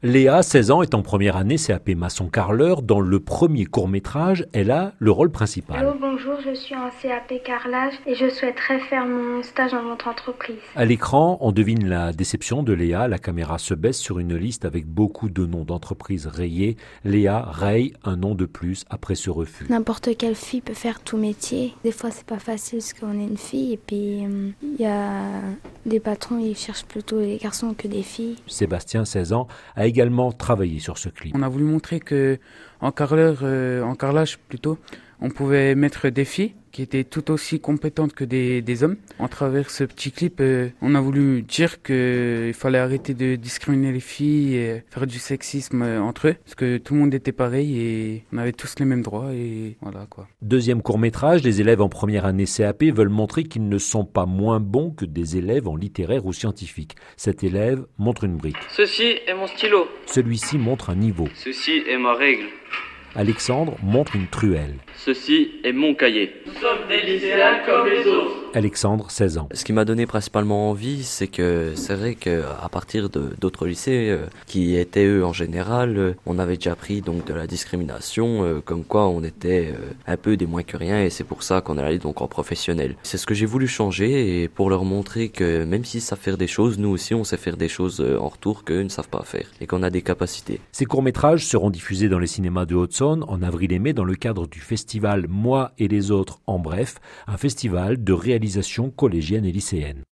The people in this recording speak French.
Léa, 16 ans, est en première année CAP maçon carreleur. Dans le premier court-métrage, elle a le rôle principal. Allô, bonjour, je suis en CAP carrelage et je souhaiterais faire mon stage dans votre entreprise. À l'écran, on devine la déception de Léa. La caméra se baisse sur une liste avec beaucoup de noms d'entreprises rayés. Léa raye un nom de plus après ce refus. N'importe quelle fille peut faire tout métier. Des fois, c'est pas facile parce qu'on est une fille et puis il y a des patrons, ils cherchent plutôt les garçons que des filles. Sébastien, 16 ans, a également travaillé sur ce clip. On a voulu montrer que en carrelage plutôt, on pouvait mettre des filles qui étaient tout aussi compétentes que des hommes. À travers ce petit clip, on a voulu dire qu'il fallait arrêter de discriminer les filles et faire du sexisme entre eux, parce que tout le monde était pareil et on avait tous les mêmes droits et voilà quoi. Deuxième court-métrage, les élèves en première année CAP veulent montrer qu'ils ne sont pas moins bons que des élèves en littéraire ou scientifique. Cet élève montre une brique. Ceci est mon stylo. Celui-ci montre un niveau. Ceci est ma règle. Alexandre montre une truelle. Ceci est mon cahier. Nous sommes des lycéens comme les autres. Alexandre, 16 ans. Ce qui m'a donné principalement envie, c'est vrai qu'à partir d'autres lycées qui étaient eux en général, on avait déjà appris donc de la discrimination, comme quoi on était un peu des moins que rien, et c'est pour ça qu'on est allé donc en professionnel. C'est ce que j'ai voulu changer, et pour leur montrer que même s'ils savent faire des choses, nous aussi on sait faire des choses en retour qu'eux ne savent pas faire, et qu'on a des capacités. Ces courts-métrages seront diffusés dans les cinémas de Haute-Saône en avril et mai dans le cadre du festival Moi et les autres en bref, un festival de réalisation collégienne et lycéenne.